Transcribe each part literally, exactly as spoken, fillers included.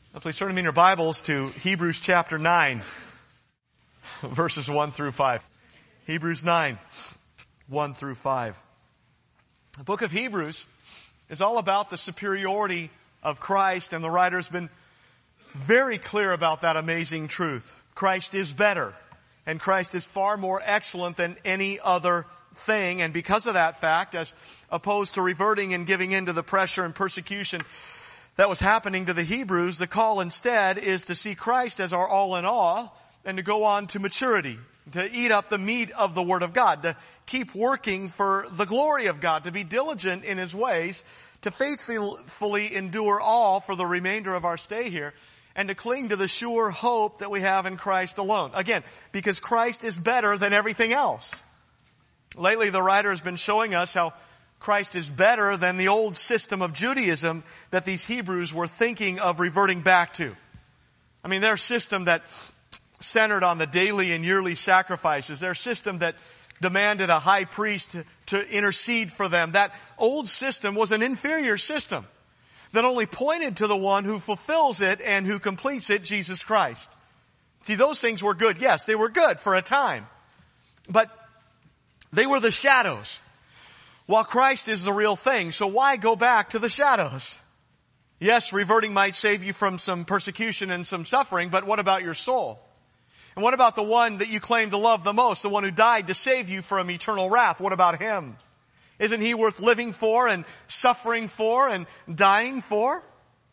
Please turn to me in your Bibles to Hebrews chapter nine, verses one through five. Hebrews nine, one through five. The book of Hebrews is all about the superiority of Christ, and the writer's been very clear about that amazing truth. Christ is better, and Christ is far more excellent than any other thing, and because of that fact, as opposed to reverting and giving in to the pressure and persecution that was happening to the Hebrews, the call instead is to see Christ as our all in all and to go on to maturity, to eat up the meat of the Word of God, to keep working for the glory of God, to be diligent in His ways, to faithfully endure all for the remainder of our stay here, and to cling to the sure hope that we have in Christ alone. Again, because Christ is better than everything else. Lately, the writer has been showing us how Christ is better than the old system of Judaism that these Hebrews were thinking of reverting back to. I mean, their system that centered on the daily and yearly sacrifices, their system that demanded a high priest to, to intercede for them, that old system was an inferior system that only pointed to the one who fulfills it and who completes it, Jesus Christ. See, those things were good. Yes, they were good for a time. But they were the shadows, while Christ is the real thing. So why go back to the shadows? Yes, reverting might save you from some persecution and some suffering, but what about your soul? And what about the one that you claim to love the most, the one who died to save you from eternal wrath? What about Him? Isn't He worth living for and suffering for and dying for?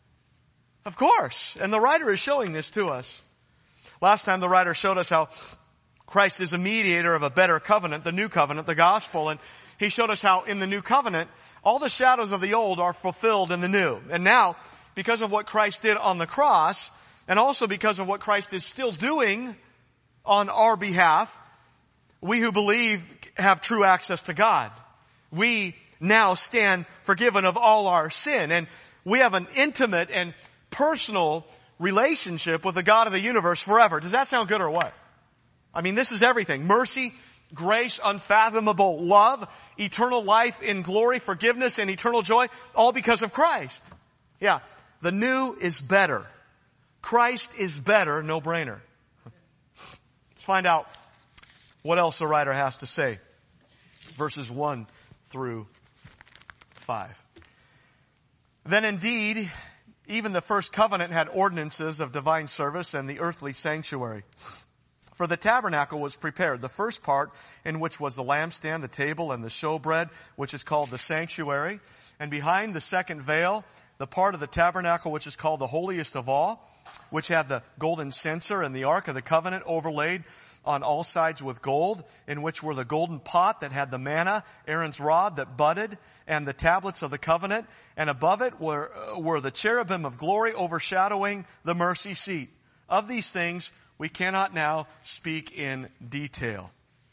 Of course. And the writer is showing this to us. Last time the writer showed us how Christ is a mediator of a better covenant, the new covenant, the gospel. And He showed us how in the new covenant, all the shadows of the old are fulfilled in the new. And now, because of what Christ did on the cross, and also because of what Christ is still doing on our behalf, we who believe have true access to God. We now stand forgiven of all our sin. And we have an intimate and personal relationship with the God of the universe forever. Does that sound good or what? I mean, this is everything. Mercy, grace, unfathomable love, eternal life in glory, forgiveness, and eternal joy, all because of Christ. Yeah, the new is better. Christ is better, no brainer. Let's find out what else the writer has to say. Verses one through five. Then indeed, even the first covenant had ordinances of divine service and the earthly sanctuary. For the tabernacle was prepared, the first part in which was the lampstand, the table, and the showbread, which is called the sanctuary. And behind the second veil, the part of the tabernacle which is called the holiest of all, which had the golden censer and the ark of the covenant overlaid on all sides with gold, in which were the golden pot that had the manna, Aaron's rod that budded, and the tablets of the covenant. And above it were, were the cherubim of glory overshadowing the mercy seat. Of these things we cannot now speak in detail.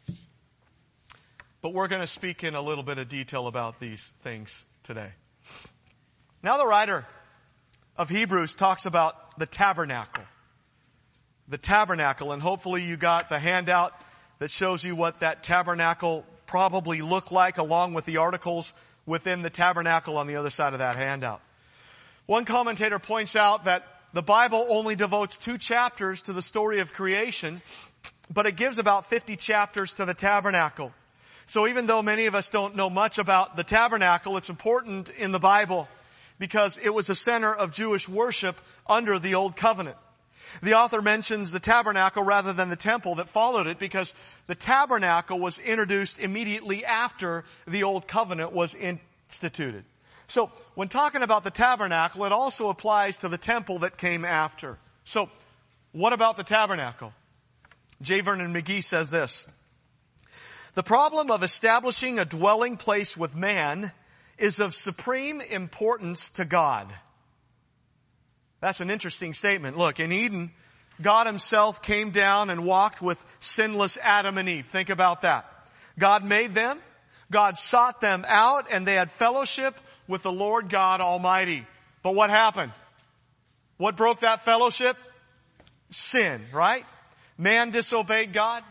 But we're going to speak in a little bit of detail about these things today. Now the writer of Hebrews talks about the tabernacle. The tabernacle, and hopefully you got the handout that shows you what that tabernacle probably looked like, along with the articles within the tabernacle on the other side of that handout. One commentator points out that the Bible only devotes two chapters to the story of creation, but it gives about fifty chapters to the tabernacle. So even though many of us don't know much about the tabernacle, it's important in the Bible because it was a center of Jewish worship under the Old Covenant. The author mentions the tabernacle rather than the temple that followed it because the tabernacle was introduced immediately after the Old Covenant was instituted. So, when talking about the tabernacle, it also applies to the temple that came after. So, what about the tabernacle? J. Vernon McGee says this: the problem of establishing a dwelling place with man is of supreme importance to God. That's an interesting statement. Look, in Eden, God Himself came down and walked with sinless Adam and Eve. Think about that. God made them, God sought them out, and they had fellowship with the Lord God Almighty. But what happened? What broke that fellowship? Sin, right? Man disobeyed God,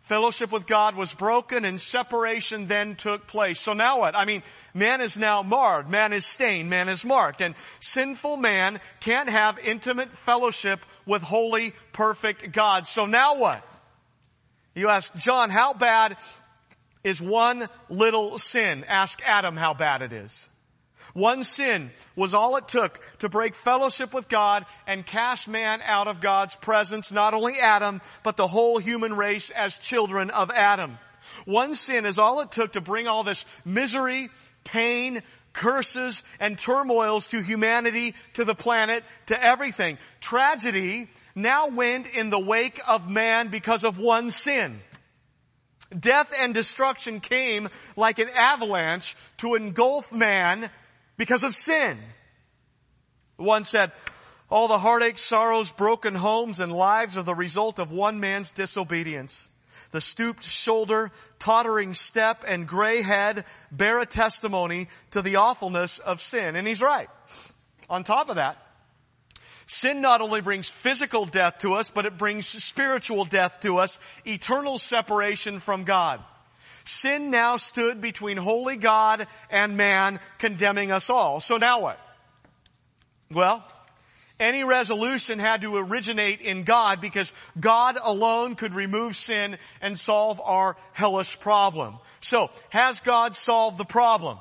Fellowship with God was broken and separation then took place. So now what? I mean, man is now marred. Man is stained. Man is marked. And sinful man can't have intimate fellowship with holy, perfect God. So now what? You ask, John, how bad is one little sin? Ask Adam how bad it is. One sin was all it took to break fellowship with God and cast man out of God's presence. Not only Adam, but the whole human race as children of Adam. One sin is all it took to bring all this misery, pain, curses, and turmoils to humanity, to the planet, to everything. Tragedy now went in the wake of man because of one sin. Death and destruction came like an avalanche to engulf man because of sin. One said, all the heartaches, sorrows, broken homes, and lives are the result of one man's disobedience. The stooped shoulder, tottering step, and gray head bear a testimony to the awfulness of sin. And he's right. On top of that, sin not only brings physical death to us, but it brings spiritual death to us, eternal separation from God. Sin now stood between holy God and man, condemning us all. So now what? Well, any resolution had to originate in God because God alone could remove sin and solve our hellish problem. So, has God solved the problem?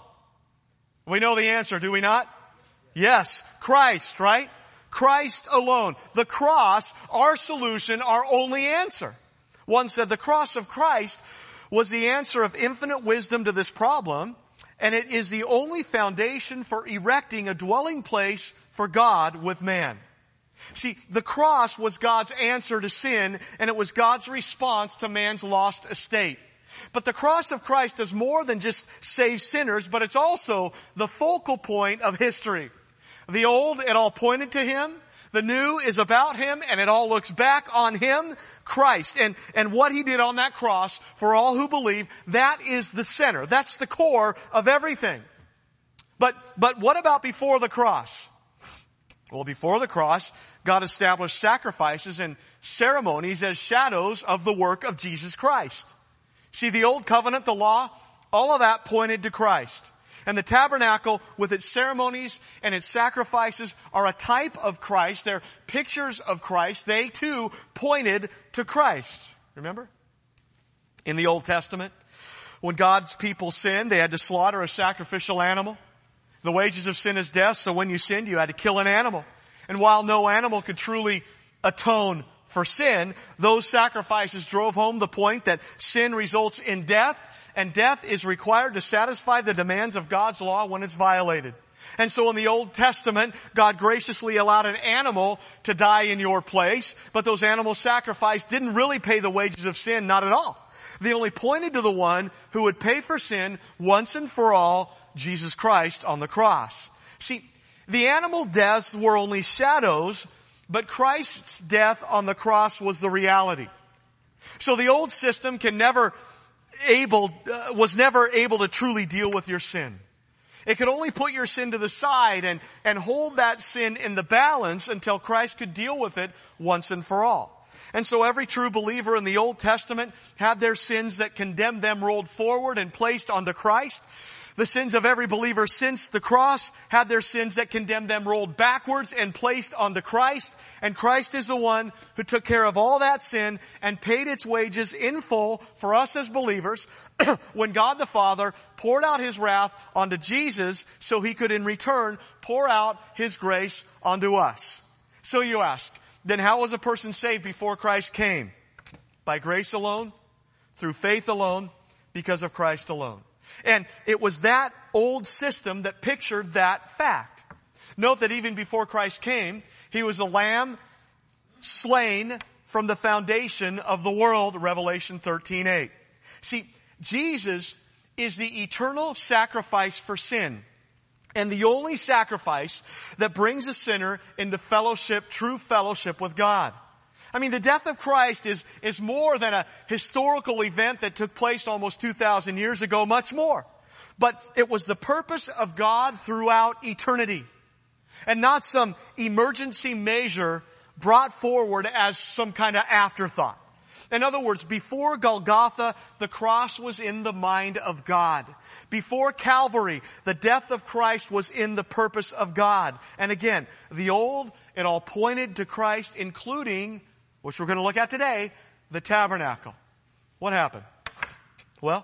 We know the answer, do we not? Yes, Christ, right? Christ alone. The cross, our solution, our only answer. One said the cross of Christ was the answer of infinite wisdom to this problem, and it is the only foundation for erecting a dwelling place for God with man. See, the cross was God's answer to sin, and it was God's response to man's lost estate. But the cross of Christ does more than just save sinners, but it's also the focal point of history. The old, it all pointed to Him. The new is about Him, and it all looks back on Him, Christ. And, and what He did on that cross for all who believe, that is the center. That's the core of everything. But, but what about before the cross? Well, before the cross, God established sacrifices and ceremonies as shadows of the work of Jesus Christ. See, the old covenant, the law, all of that pointed to Christ. And the tabernacle with its ceremonies and its sacrifices are a type of Christ. They're pictures of Christ. They too pointed to Christ. Remember? In the Old Testament, when God's people sinned, they had to slaughter a sacrificial animal. The wages of sin is death, so when you sinned, you had to kill an animal. And while no animal could truly atone for sin, those sacrifices drove home the point that sin results in death, and death is required to satisfy the demands of God's law when it's violated. And so in the Old Testament, God graciously allowed an animal to die in your place, but those animal sacrifices didn't really pay the wages of sin, not at all. They only pointed to the one who would pay for sin once and for all, Jesus Christ on the cross. See, the animal deaths were only shadows, but Christ's death on the cross was the reality. So the old system can never able, uh, was never able to truly deal with your sin. It could only put your sin to the side and, and hold that sin in the balance until Christ could deal with it once and for all. And so every true believer in the Old Testament had their sins that condemned them rolled forward and placed onto Christ. The sins of every believer since the cross had their sins that condemned them rolled backwards and placed onto Christ. And Christ is the one who took care of all that sin and paid its wages in full for us as believers when God the Father poured out His wrath onto Jesus so He could in return pour out His grace onto us. So you ask, then how was a person saved before Christ came? By grace alone, through faith alone, because of Christ alone. And it was that old system that pictured that fact. Note that even before Christ came, He was a lamb slain from the foundation of the world, Revelation thirteen eight. See, Jesus is the eternal sacrifice for sin, and the only sacrifice that brings a sinner into fellowship, true fellowship with God. I mean, the death of Christ is, is more than a historical event that took place almost two thousand years ago, much more. But it was the purpose of God throughout eternity, and not some emergency measure brought forward as some kind of afterthought. In other words, before Golgotha, the cross was in the mind of God. Before Calvary, the death of Christ was in the purpose of God. And again, the old, it all pointed to Christ, including, which we're going to look at today, the tabernacle. What happened? Well,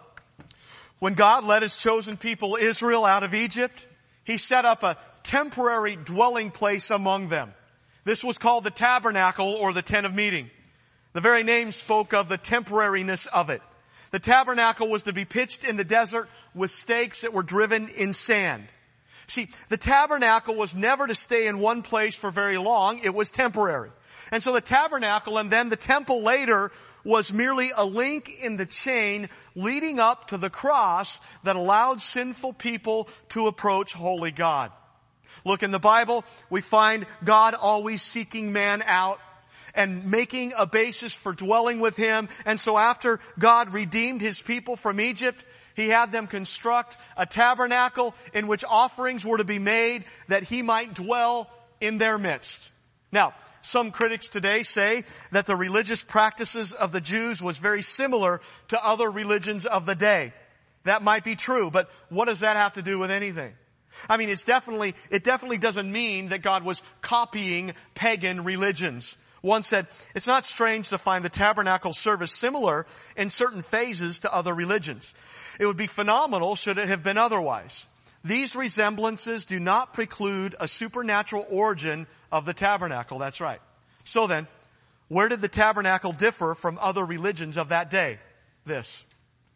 when God led His chosen people Israel out of Egypt, He set up a temporary dwelling place among them. This was called the tabernacle or the tent of meeting. The very name spoke of the temporariness of it. The tabernacle was to be pitched in the desert with stakes that were driven in sand. See, the tabernacle was never to stay in one place for very long. It was temporary. And so the tabernacle and then the temple later was merely a link in the chain leading up to the cross that allowed sinful people to approach holy God. Look, in the Bible, we find God always seeking man out and making a basis for dwelling with Him. And so after God redeemed His people from Egypt, He had them construct a tabernacle in which offerings were to be made that He might dwell in their midst. Now, some critics today say that the religious practices of the Jews was very similar to other religions of the day. That might be true, but what does that have to do with anything? I mean, it's definitely, it definitely doesn't mean that God was copying pagan religions. One said, it's not strange to find the tabernacle service similar in certain phases to other religions. It would be phenomenal should it have been otherwise. These resemblances do not preclude a supernatural origin of the tabernacle. That's right. So then, where did the tabernacle differ from other religions of that day? This.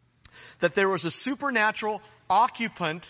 That there was a supernatural occupant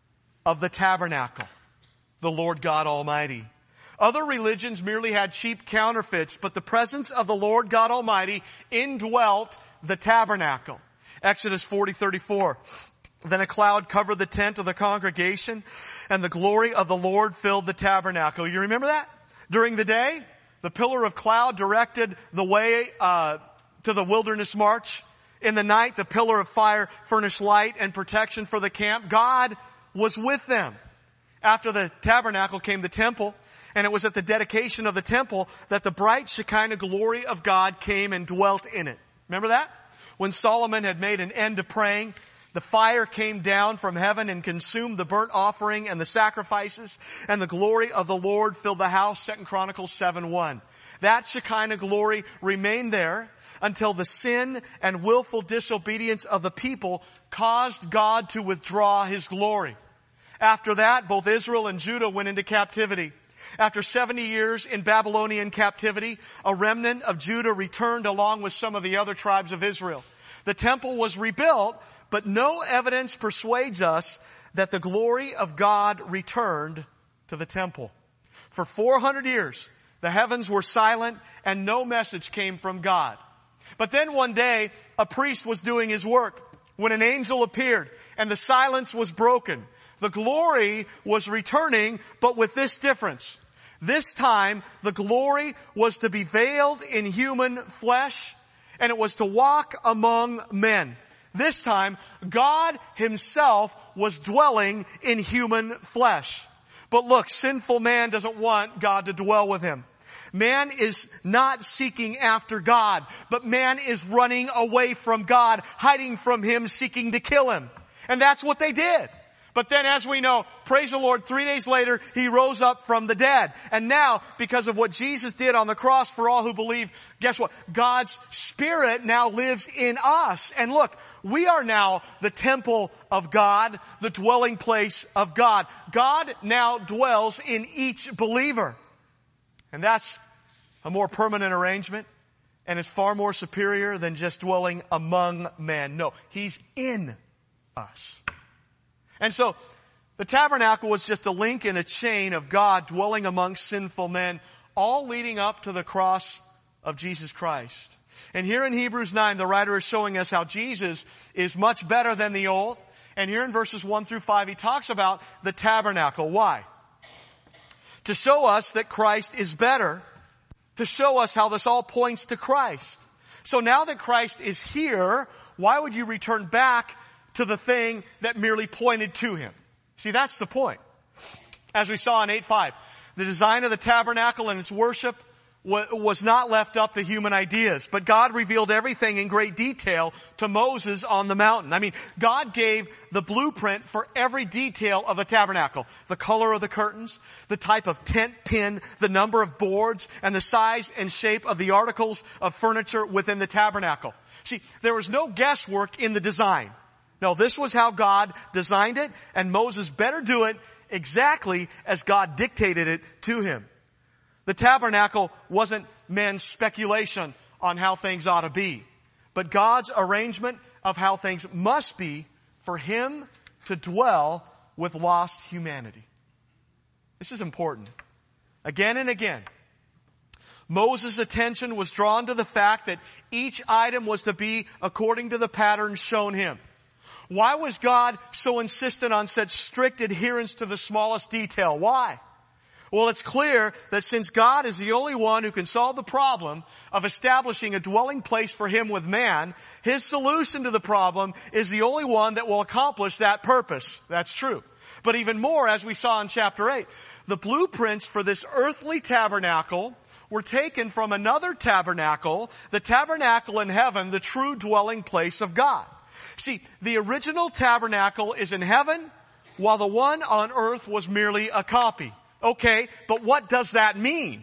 of the tabernacle, the Lord God Almighty. Other religions merely had cheap counterfeits, but the presence of the Lord God Almighty indwelt the tabernacle. Exodus forty thirty-four. Then a cloud covered the tent of the congregation, and the glory of the Lord filled the tabernacle. You remember that? During the day, the pillar of cloud directed the way uh, to the wilderness march. In the night, the pillar of fire furnished light and protection for the camp. God was with them. After the tabernacle came the temple, and it was at the dedication of the temple that the bright Shekinah glory of God came and dwelt in it. Remember that? When Solomon had made an end to praying, the fire came down from heaven and consumed the burnt offering and the sacrifices, and the glory of the Lord filled the house, Second Chronicles seven one. That Shekinah glory remained there until the sin and willful disobedience of the people caused God to withdraw His glory. After that, both Israel and Judah went into captivity. After seventy years in Babylonian captivity, a remnant of Judah returned along with some of the other tribes of Israel. The temple was rebuilt, but no evidence persuades us that the glory of God returned to the temple. For four hundred years, the heavens were silent and no message came from God. But then one day, a priest was doing his work when an angel appeared and the silence was broken. The glory was returning, but with this difference. This time, the glory was to be veiled in human flesh, and it was to walk among men. This time, God Himself was dwelling in human flesh. But look, sinful man doesn't want God to dwell with him. Man is not seeking after God, but man is running away from God, hiding from Him, seeking to kill Him. And that's what they did. But then as we know, praise the Lord, three days later, He rose up from the dead. And now, because of what Jesus did on the cross for all who believe, guess what? God's Spirit now lives in us. And look, we are now the temple of God, the dwelling place of God. God now dwells in each believer. And that's a more permanent arrangement. And it's far more superior than just dwelling among men. No, He's in us. And so, the tabernacle was just a link in a chain of God dwelling among sinful men, all leading up to the cross of Jesus Christ. And here in Hebrews nine, the writer is showing us how Jesus is much better than the old. And here in verses one through five, he talks about the tabernacle. Why? To show us that Christ is better. To show us how this all points to Christ. So now that Christ is here, why would you return back to the thing that merely pointed to Him? See, that's the point. As we saw in eight five, the design of the tabernacle and its worship was not left up to human ideas, but God revealed everything in great detail to Moses on the mountain. I mean, God gave the blueprint for every detail of the tabernacle. The color of the curtains, the type of tent pin, the number of boards, and the size and shape of the articles of furniture within the tabernacle. See, there was no guesswork in the design. No, this was how God designed it, and Moses better do it exactly as God dictated it to him. The tabernacle wasn't man's speculation on how things ought to be, but God's arrangement of how things must be for him to dwell with lost humanity. This is important. Again and again, Moses' attention was drawn to the fact that each item was to be according to the pattern shown him. Why was God so insistent on such strict adherence to the smallest detail? Why? Well, it's clear that since God is the only one who can solve the problem of establishing a dwelling place for him with man, his solution to the problem is the only one that will accomplish that purpose. That's true. But even more, as we saw in chapter eight, the blueprints for this earthly tabernacle were taken from another tabernacle, the tabernacle in heaven, the true dwelling place of God. See, the original tabernacle is in heaven, while the one on earth was merely a copy. Okay, but what does that mean?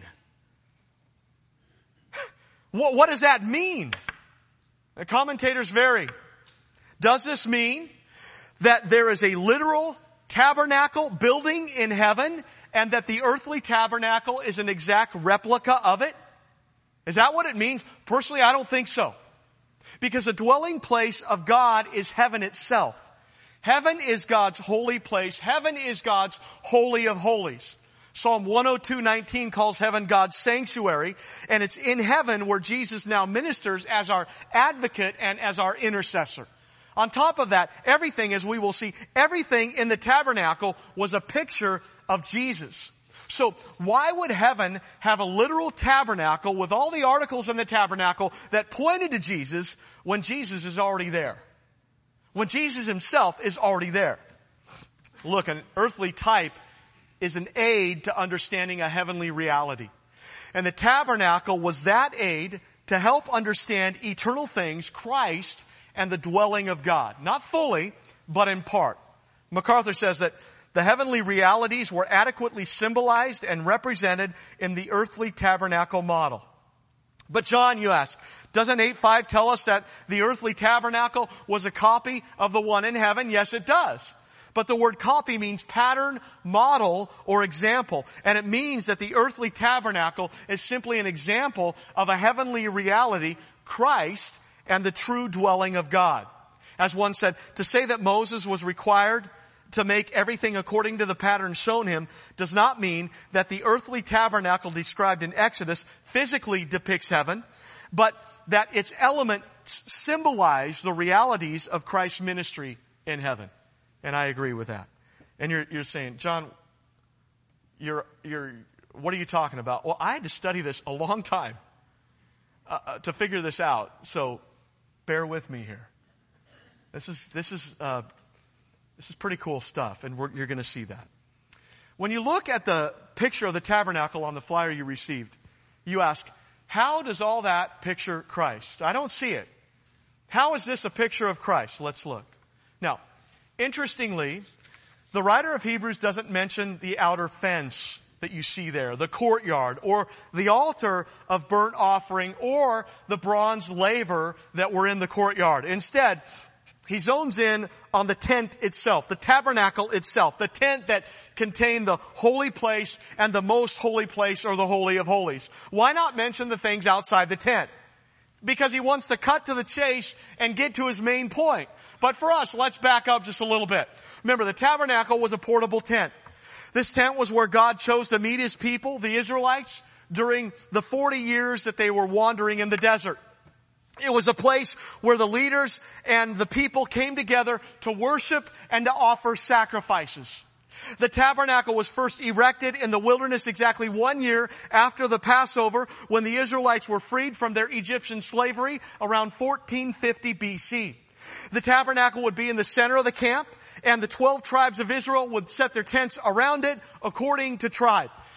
What, what does that mean? The commentators vary. Does this mean that there is a literal tabernacle building in heaven and that the earthly tabernacle is an exact replica of it? Is that what it means? Personally, I don't think so. Because the dwelling place of God is heaven itself. Heaven is God's holy place. Heaven is God's holy of holies. Psalm one oh two nineteen calls heaven God's sanctuary, and it's in heaven where Jesus now ministers as our advocate and as our intercessor. On top of that, everything, as we will see, everything in the tabernacle was a picture of Jesus. So why would heaven have a literal tabernacle with all the articles in the tabernacle that pointed to Jesus when Jesus is already there? When Jesus himself is already there. Look, an earthly type is an aid to understanding a heavenly reality. And the tabernacle was that aid to help understand eternal things, Christ, and the dwelling of God. Not fully, but in part. MacArthur says that the heavenly realities were adequately symbolized and represented in the earthly tabernacle model. But John, you ask, doesn't eight five tell us that the earthly tabernacle was a copy of the one in heaven? Yes, it does. But the word copy means pattern, model, or example. And it means that the earthly tabernacle is simply an example of a heavenly reality, Christ, and the true dwelling of God. As one said, to say that Moses was required to make everything according to the pattern shown him does not mean that the earthly tabernacle described in Exodus physically depicts heaven, but that its elements symbolize the realities of Christ's ministry in heaven. And I agree with that. And you're, you're saying, John, you're, you're, what are you talking about? Well, I had to study this a long time uh, uh, to figure this out. So bear with me here. This is, this is, uh, this is pretty cool stuff. And we're, you're going to see that. When you look at the picture of the tabernacle on the flyer you received, you ask, how does all that picture Christ? I don't see it. How is this a picture of Christ? Let's look. Now, interestingly, the writer of Hebrews doesn't mention the outer fence that you see there, the courtyard, or the altar of burnt offering, or the bronze laver that were in the courtyard. Instead, he zones in on the tent itself, the tabernacle itself, the tent that contained the holy place and the most holy place, or the Holy of Holies. Why not mention the things outside the tent? Because he wants to cut to the chase and get to his main point. But for us, let's back up just a little bit. Remember, the tabernacle was a portable tent. This tent was where God chose to meet his people, the Israelites, during the forty years that they were wandering in the desert. It was a place where the leaders and the people came together to worship and to offer sacrifices. The tabernacle was first erected in the wilderness exactly one year after the Passover, when the Israelites were freed from their Egyptian slavery around fourteen fifty B C. The tabernacle would be in the center of the camp, and the twelve tribes of Israel would set their tents around it according to tribe.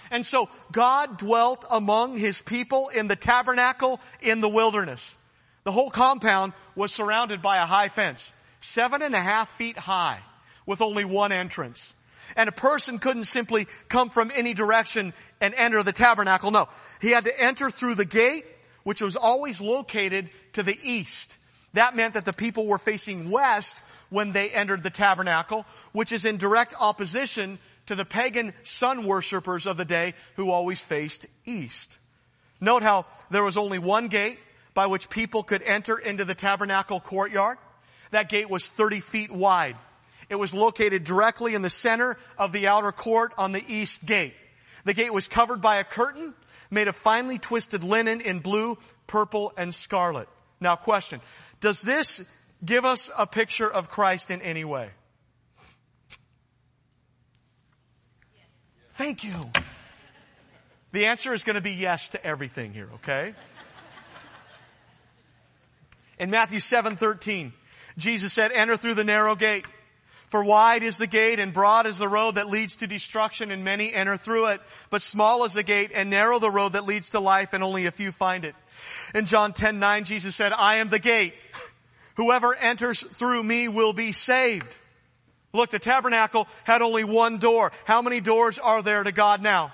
And so God dwelt among His people in the tabernacle in the wilderness. The whole compound was surrounded by a high fence, seven and a half feet high, with only one entrance. And a person couldn't simply come from any direction and enter the tabernacle. No, he had to enter through the gate, which was always located to the east. That meant that the people were facing west when they entered the tabernacle, which is in direct opposition to the pagan sun worshippers of the day who always faced east. Note how there was only one gate by which people could enter into the tabernacle courtyard. That gate was thirty feet wide. It was located directly in the center of the outer court on the east gate. The gate was covered by a curtain made of finely twisted linen in blue, purple, and scarlet. Now question, does this give us a picture of Christ in any way? Thank you. The answer is going to be yes to everything here, okay? In Matthew seven thirteen, Jesus said, enter through the narrow gate. For wide is the gate and broad is the road that leads to destruction, and many enter through it. But small is the gate and narrow the road that leads to life, and only a few find it. In John ten nine, Jesus said, I am the gate. Whoever enters through me will be saved. Look, the tabernacle had only one door. How many doors are there to God now?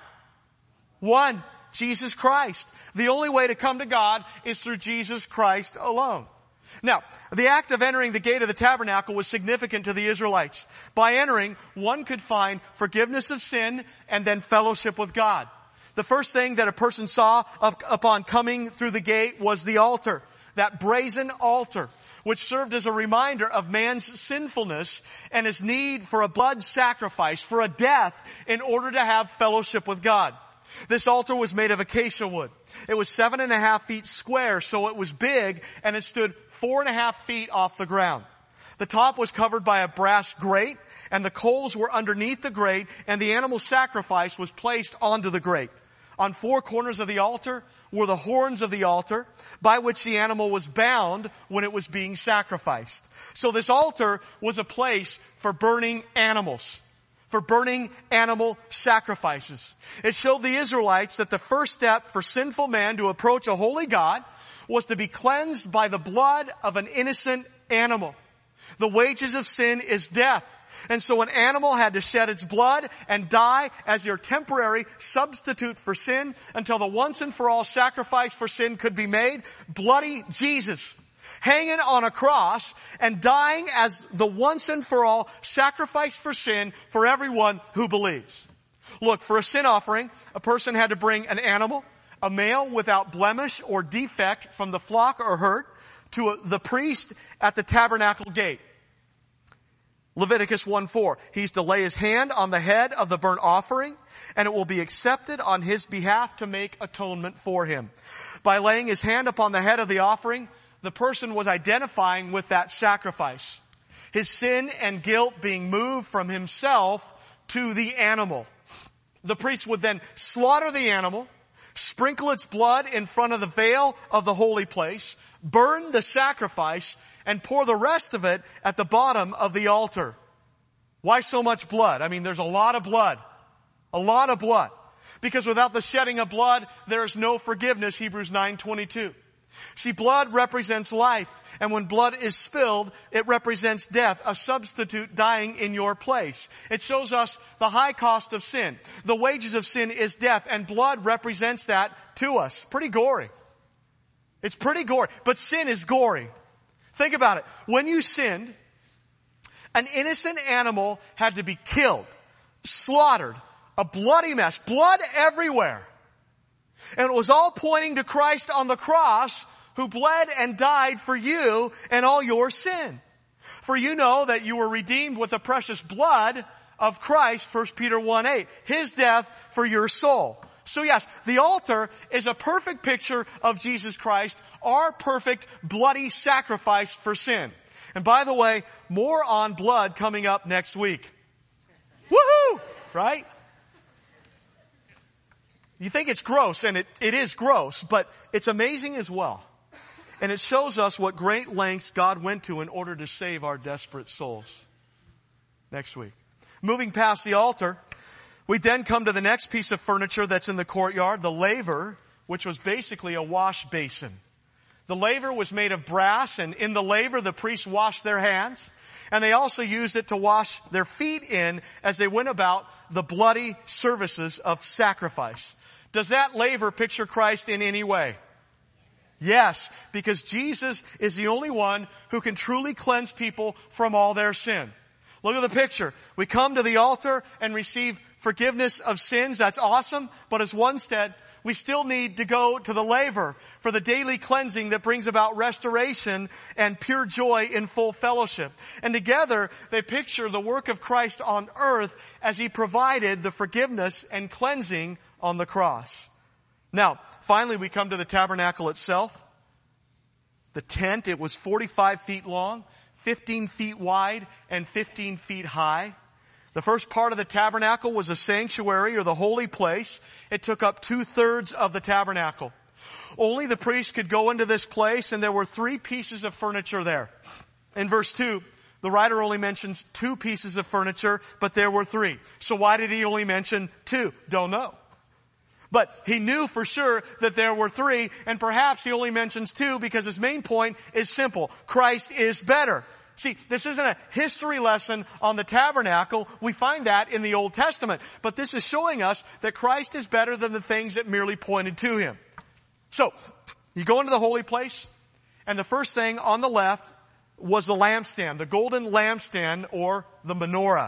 One. Jesus Christ. The only way to come to God is through Jesus Christ alone. Now, the act of entering the gate of the tabernacle was significant to the Israelites. By entering, one could find forgiveness of sin and then fellowship with God. The first thing that a person saw upon coming through the gate was the altar, that brazen altar, which served as a reminder of man's sinfulness and his need for a blood sacrifice, for a death, in order to have fellowship with God. This altar was made of acacia wood. It was seven and a half feet square, so it was big, and it stood four and a half feet off the ground. The top was covered by a brass grate, and the coals were underneath the grate, and the animal sacrifice was placed onto the grate. On four corners of the altar were the horns of the altar, by which the animal was bound when it was being sacrificed. So this altar was a place for burning animals, for burning animal sacrifices. It showed the Israelites that the first step for sinful man to approach a holy God was to be cleansed by the blood of an innocent animal. The wages of sin is death. And so an animal had to shed its blood and die as your temporary substitute for sin until the once and for all sacrifice for sin could be made. Bloody Jesus, hanging on a cross and dying as the once and for all sacrifice for sin for everyone who believes. Look, for a sin offering, a person had to bring an animal, a male without blemish or defect from the flock or herd, to the priest at the tabernacle gate. Leviticus one four, he's to lay his hand on the head of the burnt offering, and it will be accepted on his behalf to make atonement for him. By laying his hand upon the head of the offering, the person was identifying with that sacrifice. His sin and guilt being moved from himself to the animal. The priest would then slaughter the animal, sprinkle its blood in front of the veil of the holy place, burn the sacrifice, and pour the rest of it at the bottom of the altar. Why so much blood? I mean, there's a lot of blood. A lot of blood. Because without the shedding of blood, there is no forgiveness, Hebrews nine twenty-two. See, blood represents life, and when blood is spilled, it represents death, a substitute dying in your place. It shows us the high cost of sin. The wages of sin is death, and blood represents that to us. Pretty gory. It's pretty gory, but sin is gory. Think about it. When you sinned, an innocent animal had to be killed, slaughtered, a bloody mess, blood everywhere. And it was all pointing to Christ on the cross, who bled and died for you and all your sin. For you know that you were redeemed with the precious blood of Christ, First Peter one eight, his death for your soul. So yes, the altar is a perfect picture of Jesus Christ, our perfect bloody sacrifice for sin. And by the way, more on blood coming up next week. Woohoo! Right? You think it's gross, and it, it is gross, but it's amazing as well. And it shows us what great lengths God went to in order to save our desperate souls. Next week. Moving past the altar, We then come to the next piece of furniture that's in the courtyard, the laver, which was basically a wash basin. The laver was made of brass, and in the laver the priests washed their hands, and they also used it to wash their feet in as they went about the bloody services of sacrifice. Does that laver picture Christ in any way? Yes, because Jesus is the only one who can truly cleanse people from all their sin. Look at the picture. We come to the altar and receive forgiveness of sins. That's awesome. But as one said, we still need to go to the laver for the daily cleansing that brings about restoration and pure joy in full fellowship. And together, they picture the work of Christ on earth as He provided the forgiveness and cleansing on the cross. Now, finally, we come to the tabernacle itself. The tent, it was forty-five feet long, fifteen feet wide, and fifteen feet high. The first part of the tabernacle was a sanctuary, or the holy place. It took up two-thirds of the tabernacle. Only the priest could go into this place, and there were three pieces of furniture there. In verse two, the writer only mentions two pieces of furniture, but there were three. So why did he only mention two? Don't know. But he knew for sure that there were three, and perhaps he only mentions two because his main point is simple. Christ is better. See, this isn't a history lesson on the tabernacle. We find that in the Old Testament. But this is showing us that Christ is better than the things that merely pointed to Him. So, you go into the holy place, and the first thing on the left was the lampstand, the golden lampstand, or the menorah.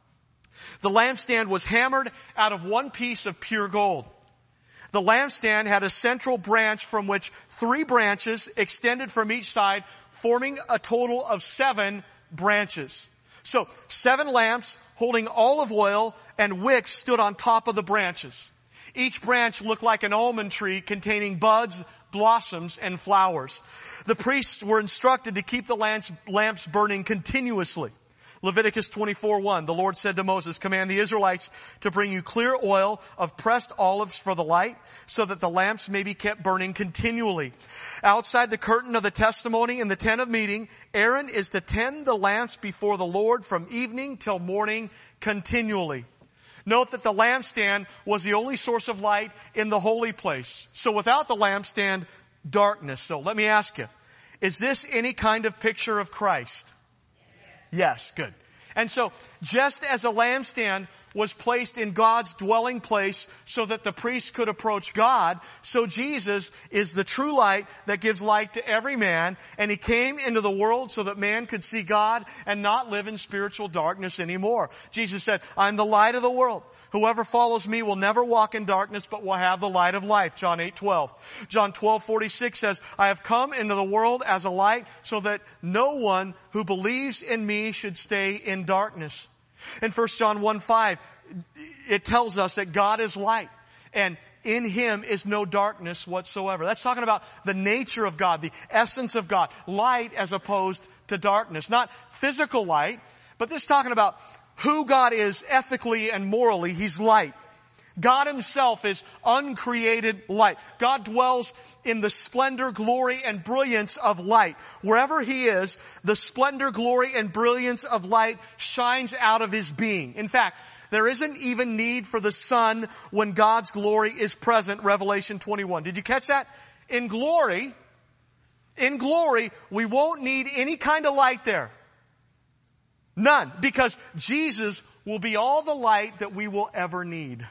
The lampstand was hammered out of one piece of pure gold. The lampstand had a central branch from which three branches extended from each side, forming a total of seven branches. So, seven lamps holding olive oil and wicks stood on top of the branches. Each branch looked like an almond tree containing buds, blossoms, and flowers. The priests were instructed to keep the lamps, lamps burning continuously. Leviticus twenty-four one, the Lord said to Moses, "Command the Israelites to bring you clear oil of pressed olives for the light, so that the lamps may be kept burning continually." Outside the curtain of the testimony in the tent of meeting, Aaron is to tend the lamps before the Lord from evening till morning continually. Note that the lampstand was the only source of light in the holy place. So without the lampstand, darkness. So let me ask you, is this any kind of picture of Christ? Yes, good. And so, just as a lampstand was placed in God's dwelling place so that the priest could approach God, so Jesus is the true light that gives light to every man, and He came into the world so that man could see God and not live in spiritual darkness anymore. Jesus said, "I'm the light of the world. Whoever follows me will never walk in darkness, but will have the light of life." John eight twelve. John twelve forty-six says, "I have come into the world as a light so that no one who believes in me should stay in darkness." In First John one five, it tells us that God is light, and in Him is no darkness whatsoever. That's talking about the nature of God, the essence of God. Light as opposed to darkness. Not physical light, but this is talking about who God is ethically and morally. He's light. God Himself is uncreated light. God dwells in the splendor, glory, and brilliance of light. Wherever He is, the splendor, glory, and brilliance of light shines out of His being. In fact, there isn't even need for the sun when God's glory is present, Revelation twenty-one. Did you catch that? In glory, in glory, we won't need any kind of light there. None. Because Jesus will be all the light that we will ever need.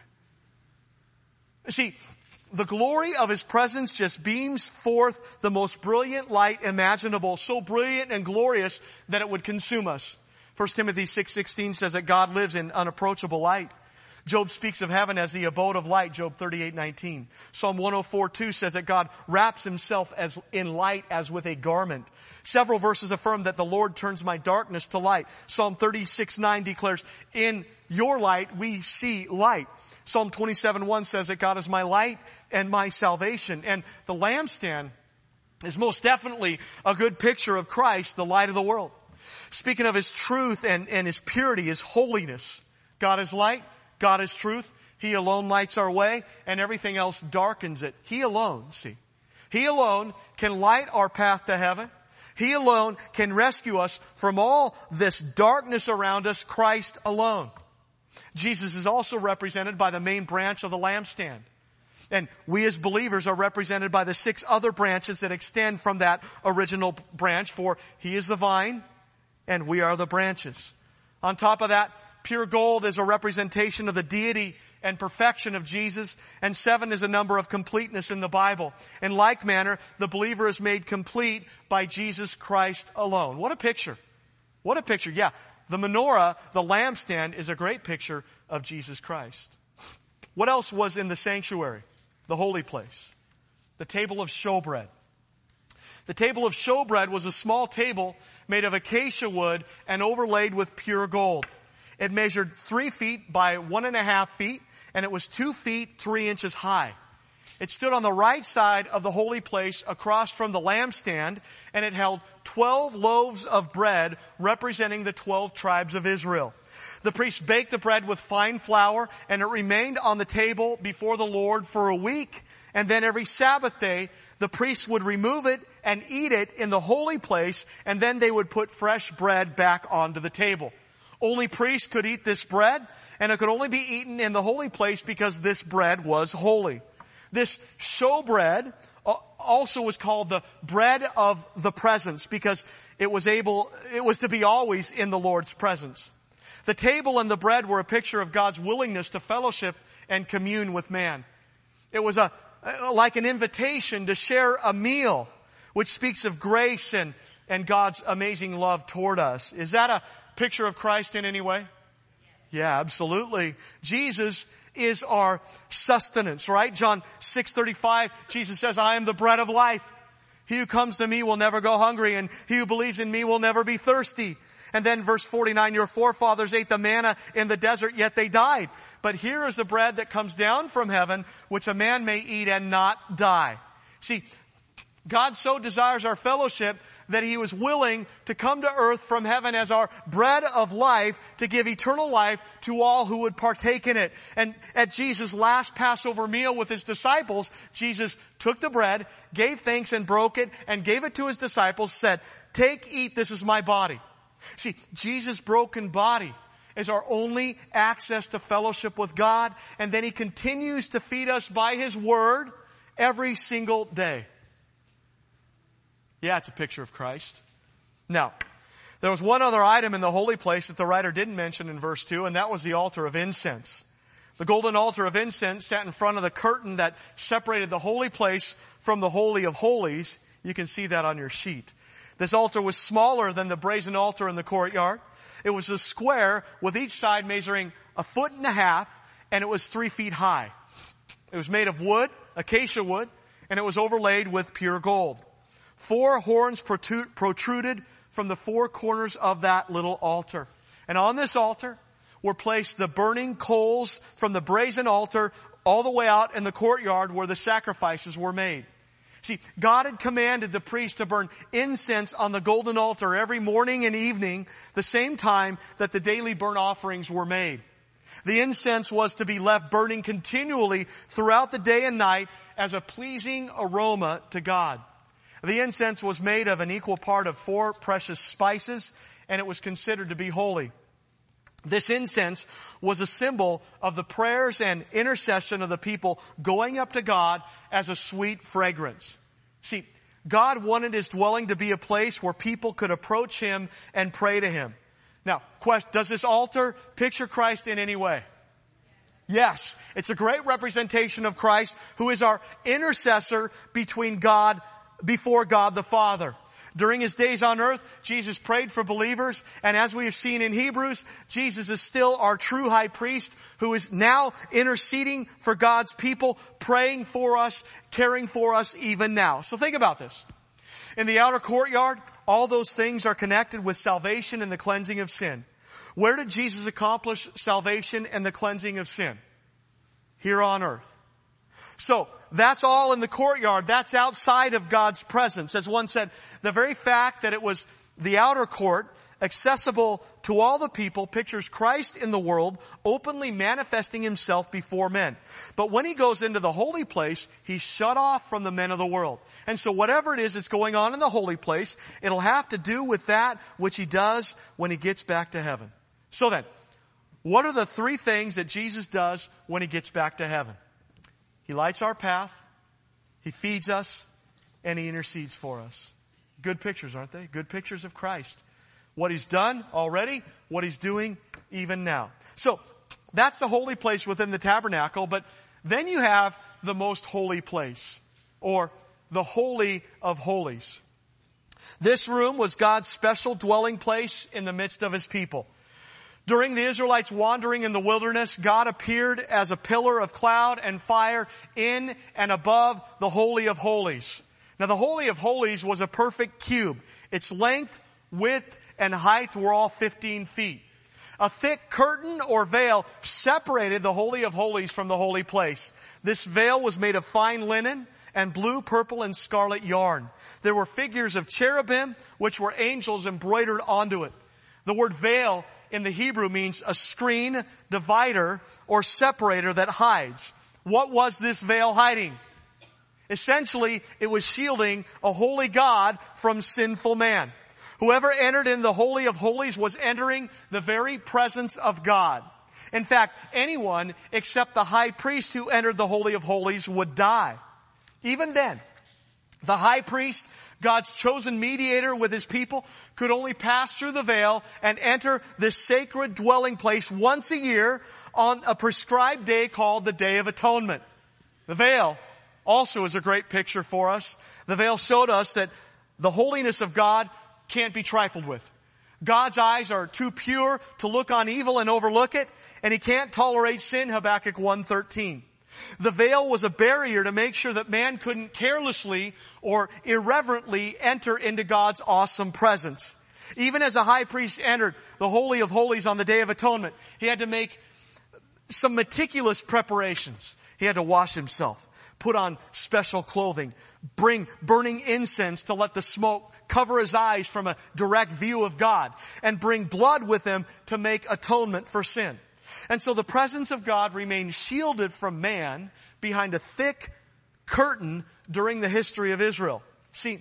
See, the glory of His presence just beams forth the most brilliant light imaginable, so brilliant and glorious that it would consume us. First Timothy six sixteen says that God lives in unapproachable light. Job speaks of heaven as the abode of light, Job thirty-eight nineteen. Psalm one oh four two says that God wraps Himself as in light as with a garment. Several verses affirm that the Lord turns my darkness to light. Psalm thirty-six nine declares, "In your light we see light." Psalm twenty-seven one says that God is my light and my salvation. And the lampstand is most definitely a good picture of Christ, the light of the world. Speaking of His truth and, and His purity, His holiness. God is light. God is truth. He alone lights our way, and everything else darkens it. He alone, see. He alone can light our path to heaven. He alone can rescue us from all this darkness around us, Christ alone. Jesus is also represented by the main branch of the lampstand. And we as believers are represented by the six other branches that extend from that original branch, for He is the vine and we are the branches. On top of that, pure gold is a representation of the deity and perfection of Jesus, and seven is a number of completeness in the Bible. In like manner, the believer is made complete by Jesus Christ alone. What a picture. What a picture. Yeah, the menorah, the lampstand, is a great picture of Jesus Christ. What else was in the sanctuary? The holy place. The table of showbread. The table of showbread was a small table made of acacia wood and overlaid with pure gold. It measured three feet by one and a half feet, and it was two feet, three inches high. It stood on the right side of the holy place across from the lampstand, and it held twelve loaves of bread representing the twelve tribes of Israel. The priest baked the bread with fine flour, and it remained on the table before the Lord for a week. And then every Sabbath day, the priest would remove it and eat it in the holy place, and then they would put fresh bread back onto the table. Only priests could eat this bread, and it could only be eaten in the holy place because this bread was holy. This showbread also was called the bread of the presence because it was able, it was to be always in the Lord's presence. The table and the bread were a picture of God's willingness to fellowship and commune with man. It was a, like an invitation to share a meal, which speaks of grace and, and God's amazing love toward us. Is that a picture of Christ in any way? Yeah, absolutely. Jesus is our sustenance, right? John six thirty-five, Jesus says, I am the bread of life. He who comes to me will never go hungry, and he who believes in me will never be thirsty. And then verse forty-nine, your forefathers ate the manna in the desert, yet they died. But here is the bread that comes down from heaven, which a man may eat and not die. See, God so desires our fellowship that He was willing to come to earth from heaven as our bread of life to give eternal life to all who would partake in it. And at Jesus' last Passover meal with His disciples, Jesus took the bread, gave thanks and broke it, and gave it to His disciples, said, take, eat, this is my body. See, Jesus' broken body is our only access to fellowship with God, and then He continues to feed us by His Word every single day. Yeah, it's a picture of Christ. Now, there was one other item in the holy place that the writer didn't mention in verse two, and that was the altar of incense. The golden altar of incense sat in front of the curtain that separated the holy place from the Holy of Holies. You can see that on your sheet. This altar was smaller than the brazen altar in the courtyard. It was a square with each side measuring a foot and a half, and it was three feet high. It was made of wood, acacia wood, and it was overlaid with pure gold. Four horns protruded from the four corners of that little altar. And on this altar were placed the burning coals from the brazen altar all the way out in the courtyard where the sacrifices were made. See, God had commanded the priest to burn incense on the golden altar every morning and evening, the same time that the daily burnt offerings were made. The incense was to be left burning continually throughout the day and night as a pleasing aroma to God. The incense was made of an equal part of four precious spices, and it was considered to be holy. This incense was a symbol of the prayers and intercession of the people going up to God as a sweet fragrance. See, God wanted His dwelling to be a place where people could approach Him and pray to Him. Now, question, does this altar picture Christ in any way? Yes. It's a great representation of Christ, who is our intercessor between God before God the Father. During His days on earth, Jesus prayed for believers, and as we have seen in Hebrews, Jesus is still our true high priest who is now interceding for God's people, praying for us, caring for us even now. So think about this. In the outer courtyard, all those things are connected with salvation and the cleansing of sin. Where did Jesus accomplish salvation and the cleansing of sin? Here on earth. So, that's all in the courtyard. That's outside of God's presence. As one said, the very fact that it was the outer court, accessible to all the people, pictures Christ in the world, openly manifesting Himself before men. But when He goes into the holy place, He's shut off from the men of the world. And so whatever it is that's going on in the holy place, it'll have to do with that which He does when He gets back to heaven. So then, What are the three things that Jesus does when he gets back to heaven? He lights our path, he feeds us, and he intercedes for us. Good pictures, aren't they? Good pictures of Christ. What he's done already, what he's doing even now. So, that's the holy place within the tabernacle, but then you have the most holy place, or the Holy of Holies. This room was God's special dwelling place in the midst of his people. During the Israelites' wandering in the wilderness, God appeared as a pillar of cloud and fire in and above the Holy of Holies. Now, the Holy of Holies was a perfect cube. Its length, width, and height were all fifteen feet. A thick curtain or veil separated the Holy of Holies from the holy place. This veil was made of fine linen and blue, purple, and scarlet yarn. There were figures of cherubim, which were angels embroidered onto it. The word veil in the Hebrew means a screen, divider, or separator that hides. What was this veil hiding? Essentially, it was shielding a holy God from sinful man. Whoever entered in the Holy of Holies was entering the very presence of God. In fact, anyone except the high priest who entered the Holy of Holies would die. Even then, the high priest, God's chosen mediator with his people, could only pass through the veil and enter this sacred dwelling place once a year on a prescribed day called the Day of Atonement. The veil also is a great picture for us. The veil showed us that the holiness of God can't be trifled with. God's eyes are too pure to look on evil and overlook it, and he can't tolerate sin, Habakkuk one thirteen. The veil was a barrier to make sure that man couldn't carelessly or irreverently enter into God's awesome presence. Even as a high priest entered the Holy of Holies on the Day of Atonement, he had to make some meticulous preparations. He had to wash himself, put on special clothing, bring burning incense to let the smoke cover his eyes from a direct view of God, and bring blood with him to make atonement for sin. And so the presence of God remained shielded from man behind a thick curtain during the history of Israel. See,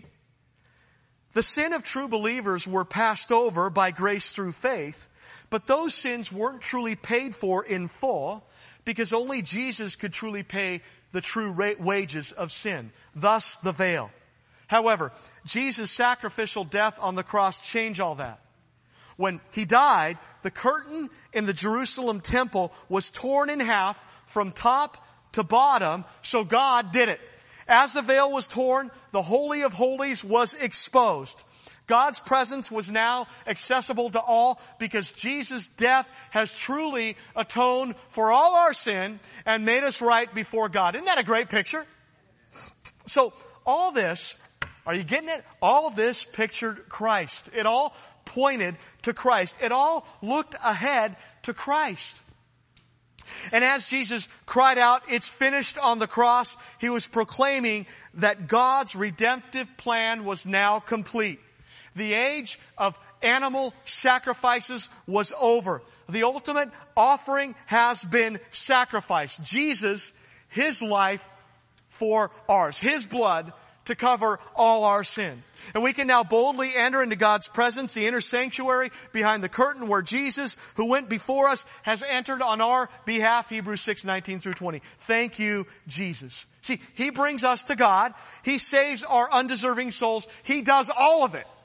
the sin of true believers were passed over by grace through faith, but those sins weren't truly paid for in full because only Jesus could truly pay the true wages of sin. Thus the veil. However, Jesus' sacrificial death on the cross changed all that. When he died, the curtain in the Jerusalem temple was torn in half from top to bottom, so God did it. As the veil was torn, the Holy of Holies was exposed. God's presence was now accessible to all because Jesus' death has truly atoned for all our sin and made us right before God. Isn't that a great picture? So, all this, are you getting it? All this pictured Christ. It all pointed to Christ. It all looked ahead to Christ. And as Jesus cried out, "It's finished" on the cross, he was proclaiming that God's redemptive plan was now complete. The age of animal sacrifices was over. The ultimate offering has been sacrificed. Jesus, his life for ours. His blood to cover all our sin. And we can now boldly enter into God's presence, the inner sanctuary behind the curtain where Jesus, who went before us, has entered on our behalf, Hebrews six nineteen through twenty. Thank you, Jesus. See, he brings us to God. He saves our undeserving souls. He does all of it.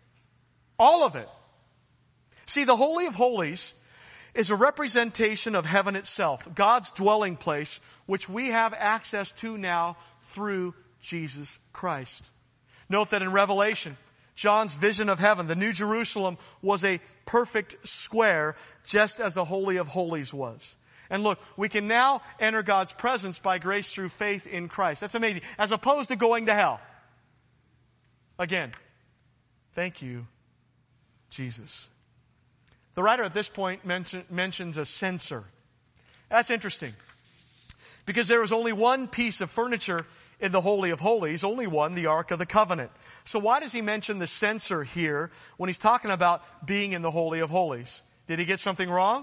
All of it. See, the Holy of Holies is a representation of heaven itself, God's dwelling place, which we have access to now through Jesus Christ. Note that in Revelation, John's vision of heaven, the New Jerusalem, was a perfect square, just as the Holy of Holies was. And look, we can now enter God's presence by grace through faith in Christ. That's amazing. As opposed to going to hell. Again, thank you, Jesus. The writer at this point mention, mentions a censer. That's interesting. Because there was only one piece of furniture in the Holy of Holies, only one, the Ark of the Covenant. So why does he mention the censer here when he's talking about being in the Holy of Holies? Did he get something wrong?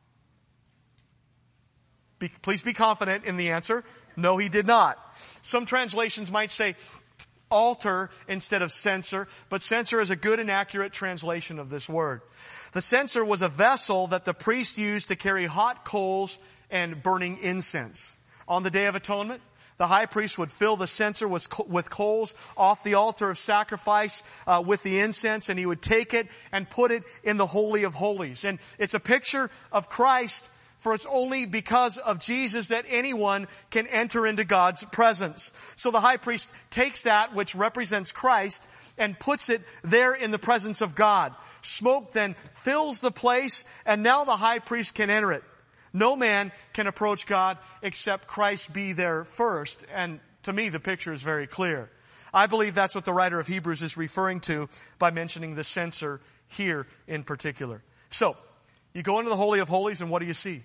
Be, please be confident in the answer. No, he did not. Some translations might say altar instead of censer, but censer is a good and accurate translation of this word. The censer was a vessel that the priest used to carry hot coals and burning incense. On the Day of Atonement, the high priest would fill the censer with, with coals off the altar of sacrifice uh, with the incense, and he would take it and put it in the Holy of Holies. And it's a picture of Christ, for it's only because of Jesus that anyone can enter into God's presence. So the high priest takes that which represents Christ and puts it there in the presence of God. Smoke then fills the place, and now the high priest can enter it. No man can approach God except Christ be there first. And to me, the picture is very clear. I believe that's what the writer of Hebrews is referring to by mentioning the censer here in particular. So, you go into the Holy of Holies, and what do you see?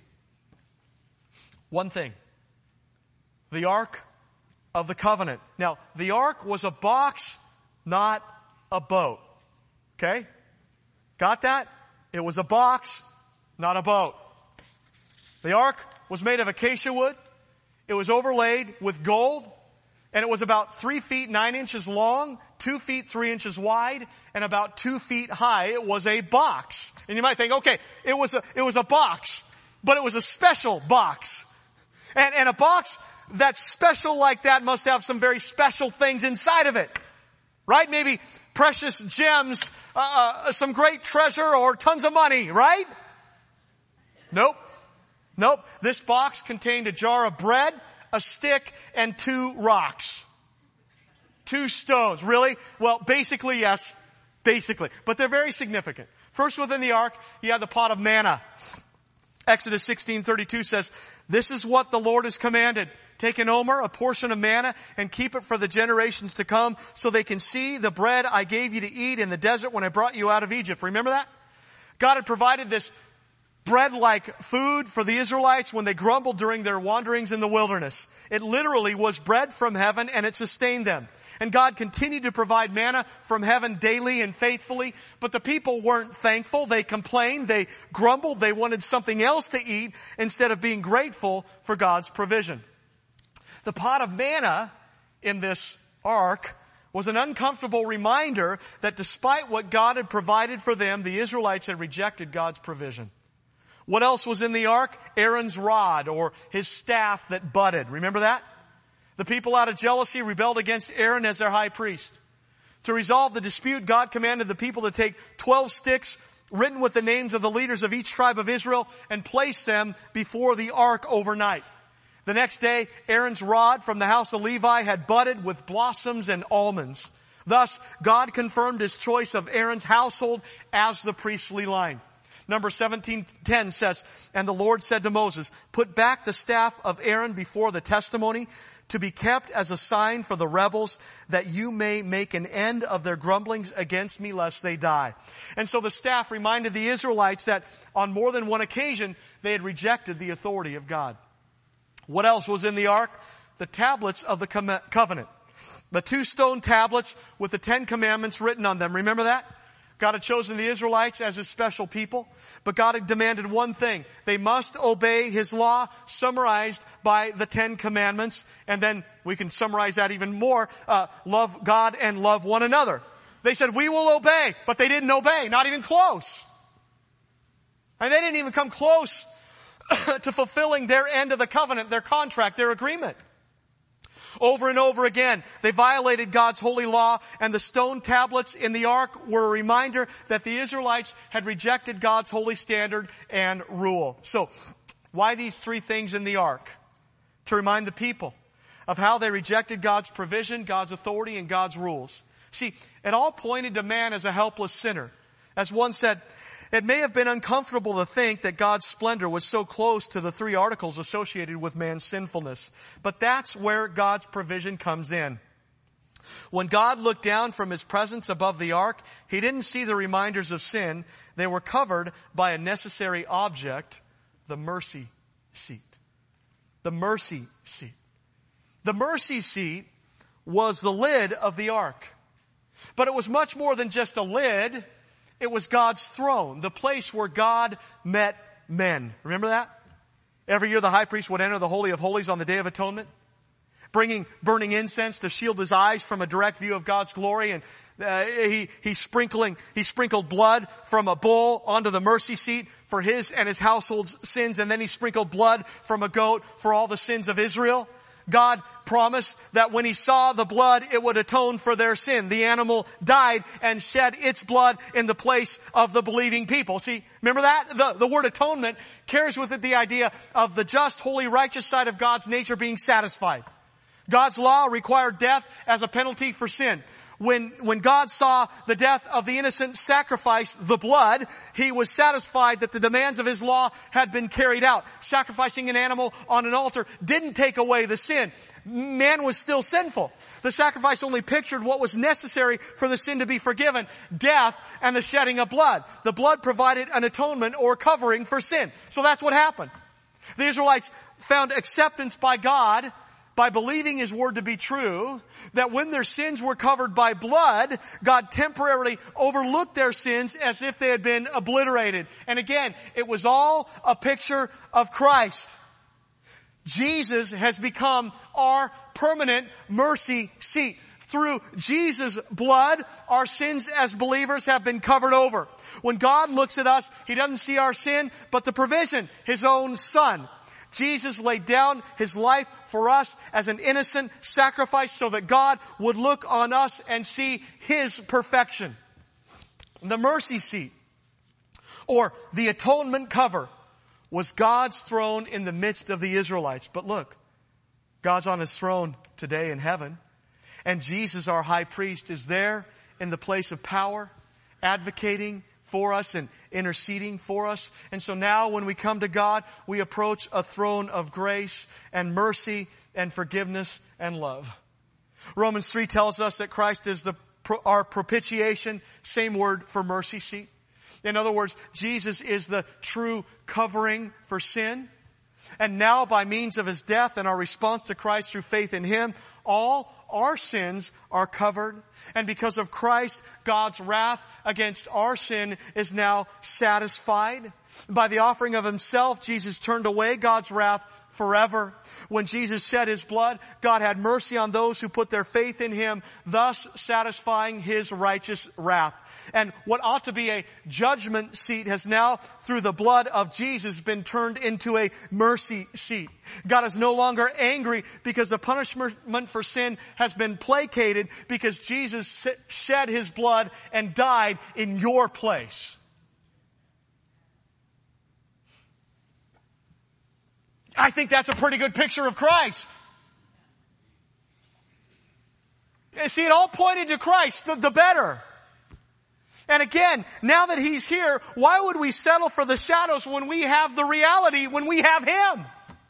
One thing. The Ark of the Covenant. Now, the Ark was a box, not a boat. Okay? Got that? It was a box, not a boat. The ark was made of acacia wood. It was overlaid with gold. And it was about three feet nine inches long, two feet three inches wide, and about two feet high. It was a box. And you might think, okay, it was a, it was a box, but it was a special box. And, and a box that's special like that must have some very special things inside of it. Right? Maybe precious gems, uh, uh, some great treasure, or tons of money, right? Nope. Nope. This box contained a jar of bread, a stick, and two rocks. Two stones. Really? Well, basically, yes. Basically. But they're very significant. First, within the ark, you have the pot of manna. Exodus sixteen thirty-two says, "This is what the Lord has commanded. Take an omer, a portion of manna, and keep it for the generations to come, so they can see the bread I gave you to eat in the desert when I brought you out of Egypt." Remember that? God had provided this bread-like food for the Israelites when they grumbled during their wanderings in the wilderness. It literally was bread from heaven, and it sustained them. And God continued to provide manna from heaven daily and faithfully, but the people weren't thankful. They complained, they grumbled, they wanted something else to eat instead of being grateful for God's provision. The pot of manna in this ark was an uncomfortable reminder that despite what God had provided for them, the Israelites had rejected God's provision. What else was in the ark? Aaron's rod, or his staff that budded. Remember that? The people out of jealousy rebelled against Aaron as their high priest. To resolve the dispute, God commanded the people to take twelve sticks written with the names of the leaders of each tribe of Israel and place them before the ark overnight. The next day, Aaron's rod from the house of Levi had budded with blossoms and almonds. Thus, God confirmed his choice of Aaron's household as the priestly line. Numbers seventeen ten says, "And the Lord said to Moses, put back the staff of Aaron before the testimony to be kept as a sign for the rebels, that you may make an end of their grumblings against me, lest they die." And so the staff reminded the Israelites that on more than one occasion they had rejected the authority of God. What else was in the ark? The tablets of the covenant. The two stone tablets with the Ten Commandments written on them. Remember that? God had chosen the Israelites as his special people, but God had demanded one thing. They must obey his law, summarized by the Ten Commandments. And then we can summarize that even more. Uh, love God and love one another. They said, we will obey, but they didn't obey, not even close. And they didn't even come close to fulfilling their end of the covenant, their contract, their agreement. Over and over again, they violated God's holy law, and the stone tablets in the ark were a reminder that the Israelites had rejected God's holy standard and rule. So, why these three things in the ark? To remind the people of how they rejected God's provision, God's authority, and God's rules. See, it all pointed to man as a helpless sinner. As one said, it may have been uncomfortable to think that God's splendor was so close to the three articles associated with man's sinfulness. But that's where God's provision comes in. When God looked down from his presence above the ark, he didn't see the reminders of sin. They were covered by a necessary object, the mercy seat. The mercy seat. The mercy seat was the lid of the ark. But it was much more than just a lid. It was God's throne, the place where God met men. Remember that? Every year the high priest would enter the Holy of Holies on the Day of Atonement. bringing burning incense to shield his eyes from a direct view of God's glory. And uh, he, he's sprinkling, he sprinkled blood from a bull onto the mercy seat for his and his household's sins. And then he sprinkled blood from a goat for all the sins of Israel. God promised that when he saw the blood, it would atone for their sin. The animal died and shed its blood in the place of the believing people. See, remember that? The, the word atonement carries with it the idea of the just, holy, righteous side of God's nature being satisfied. God's law required death as a penalty for sin. When, when God saw the death of the innocent sacrifice, the blood, he was satisfied that the demands of his law had been carried out. Sacrificing an animal on an altar didn't take away the sin. Man was still sinful. The sacrifice only pictured what was necessary for the sin to be forgiven: death and the shedding of blood. The blood provided an atonement or covering for sin. So that's what happened. The Israelites found acceptance by God by believing his word to be true, that when their sins were covered by blood, God temporarily overlooked their sins as if they had been obliterated. And again, it was all a picture of Christ. Jesus has become our permanent mercy seat. Through Jesus' blood, our sins as believers have been covered over. When God looks at us, he doesn't see our sin, but the provision, his own Son. Jesus laid down his life for us as an innocent sacrifice so that God would look on us and see his perfection. The mercy seat, or the atonement cover, was God's throne in the midst of the Israelites. But look, God's on his throne today in heaven, and Jesus, our high priest, is there in the place of power, advocating for us and interceding for us. And so now when we come to God, we approach a throne of grace and mercy and forgiveness and love. Romans three tells us that Christ is the our propitiation, same word for mercy seat. In other words, Jesus is the true covering for sin. And now by means of his death and our response to Christ through faith in him, all our sins are covered. And because of Christ, God's wrath against our sin is now satisfied. By the offering of himself, Jesus turned away God's wrath forever. When Jesus shed his blood, God had mercy on those who put their faith in him, thus satisfying his righteous wrath. And what ought to be a judgment seat has now, through the blood of Jesus, been turned into a mercy seat. God is no longer angry because the punishment for sin has been placated because Jesus shed his blood and died in your place. I think that's a pretty good picture of Christ. See, it all pointed to Christ, the, the better. And again, now that he's here, why would we settle for the shadows when we have the reality, when we have him?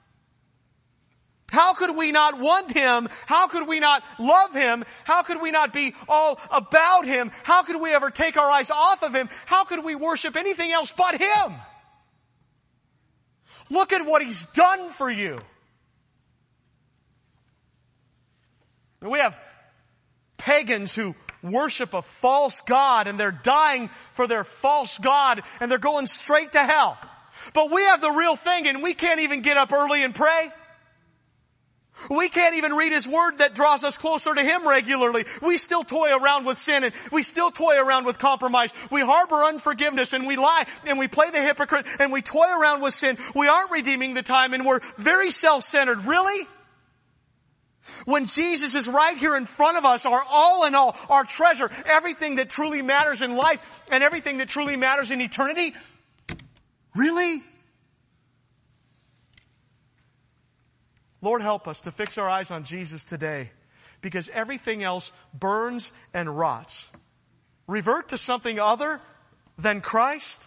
How could we not want him? How could we not love him? How could we not be all about him? How could we ever take our eyes off of him? How could we worship anything else but him? Look at what he's done for you. We have pagans who worship a false god, and they're dying for their false god, and they're going straight to hell. But we have the real thing, and we can't even get up early and pray. We can't even read his word that draws us closer to him regularly. We still toy around with sin, and we still toy around with compromise. We harbor unforgiveness, and we lie, and we play the hypocrite, and we toy around with sin. We aren't redeeming the time, and we're very self-centered. Really? When Jesus is right here in front of us, our all in all, our treasure, everything that truly matters in life, and everything that truly matters in eternity? Really? Lord, help us to fix our eyes on Jesus today, because everything else burns and rots. Revert to something other than Christ?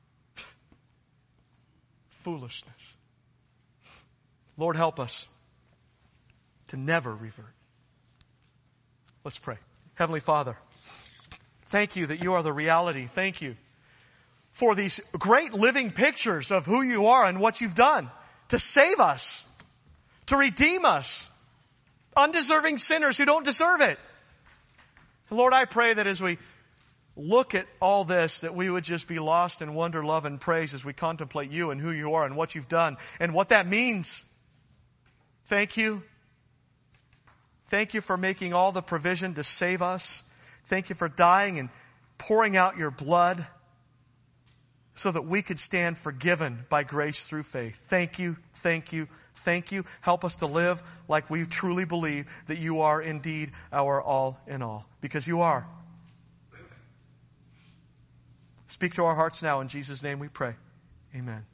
Foolishness. Lord, help us to never revert. Let's pray. Heavenly Father, thank you that you are the reality. Thank you for these great living pictures of who you are and what you've done to save us, to redeem us, undeserving sinners who don't deserve it. And Lord, I pray that as we look at all this, that we would just be lost in wonder, love, and praise as we contemplate you and who you are and what you've done and what that means. Thank you Thank you for making all the provision to save us. Thank you for dying and pouring out your blood so that we could stand forgiven by grace through faith. Thank you, thank you, thank you. Help us to live like we truly believe that you are indeed our all in all, because you are. Speak to our hearts now. In Jesus' name we pray. Amen.